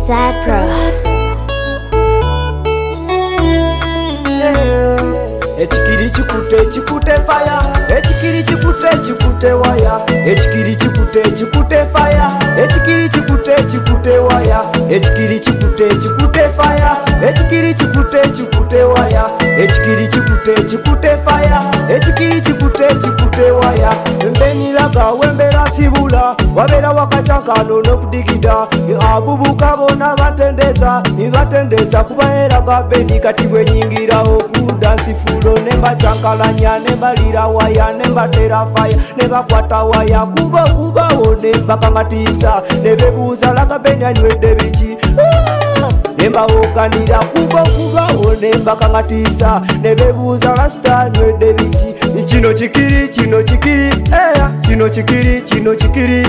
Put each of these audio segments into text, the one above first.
Zapro. Echikiri chikute fire. Echikiri chikute wire. Echikiri chikute fire. Echikiri chikute wire. Echikiri chikute fire. Echikiri chikute wire. Echikiri chikute fire. Echikiri chikute wire. Mbenilaga wembera sibula wabera wakachangano nokudigida abubuka bona batendeza kubaera gabeni kati bwenyingira okudansi fulo nembachankalanya nembalira waya nembatera faya nebakwata waya kubawo nembakangatisa nebebuuza lagabeni anywedde biki nembawokanira kubawo nembakangatisa nebebuuza lasita anywedde biki kino chikiri eya kino chikiri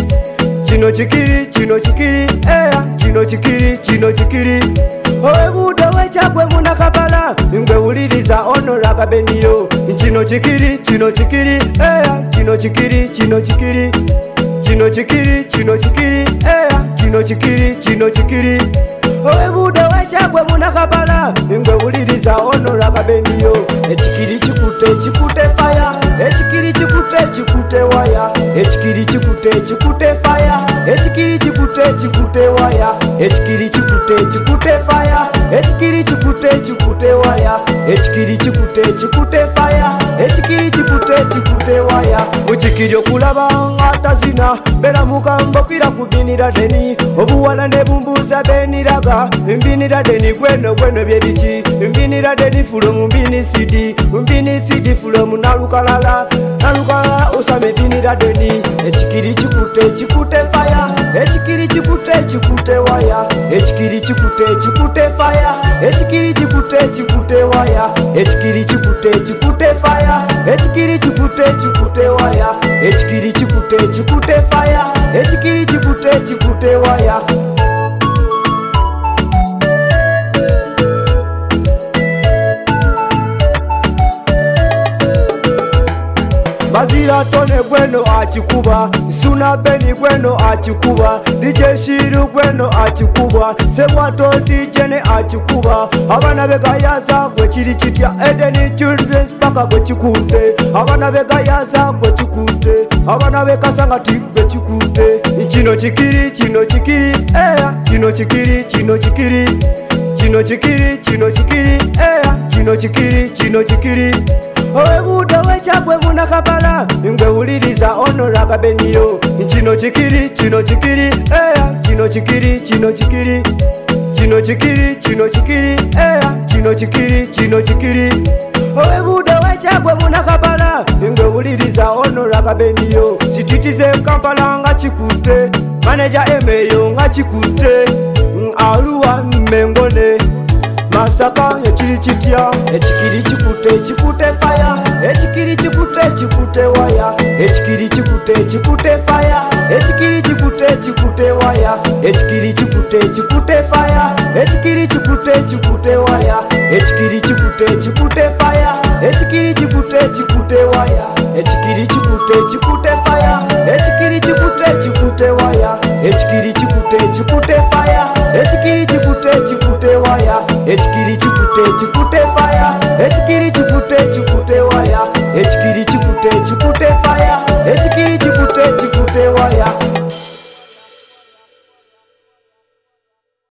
eya kino chikiri owebuude wekyagwe munakabala ngwe wuliriza onoraga beniyo kino chikiri eya kino chikiri eya kino chikiri owebuude wekyagwe munakabala ngwe wuliriza onoraga beniyo echikiri chikute fire echikiri chikute waya echikiri chikute fire echikiri chikute waya echikiri chikute fire echikiri chikute waya echikiri chikute fire echikiri chikute waya muchikiri okulaba atazina bera mukambo kira kubinira deni obuwana nebumbuza beniraga mbinira deni gweno byebiki mbinira deni fulo mumbini cd fulo munalukalala osame binira deni echikiri chikute fire echikiri chikute waya echikiri chikute fire echikiri chikute waya echikiri chikute fire echikiri chikute waya echikiri chikute fire echikiri chikute waya Bazira tone gweno achikuba Suna beni gweno achikuba DJ Shiru gweno achikuba Sebwato DJ ne achikuba Abana begayaza gwe kiri kitya Edeni children's paka gwe chikute Abana begayaza gwe chikute Abana bekasangati gwe chikute Kino chikiri eya kino chikiri eya kino chikiri owebuude wekyagwe munakabala ngwe wuliriza onoraga beniyo kino chikiri eya kino chikiri eya kino chikiri owebuude wekyagwe munakabala ngwe wuliriza onoraga beniyo sititize Kampala nga chikute manager emeyo nga chikute aluwa mengone Masaka echiri chitya echikiri chikute fire echikiri chikute waya echikiri chikute fire echikiri chikute waya echikiri chikute fire echikiri chikute waya echikiri chikute fire echikiri chikute waya echikiri chikute fire echikiri chikute waya echikiri chikute fire echikiri chikute waya echikiri chikute fire echikiri chikute waya echikiri chikute fire echikiri chikute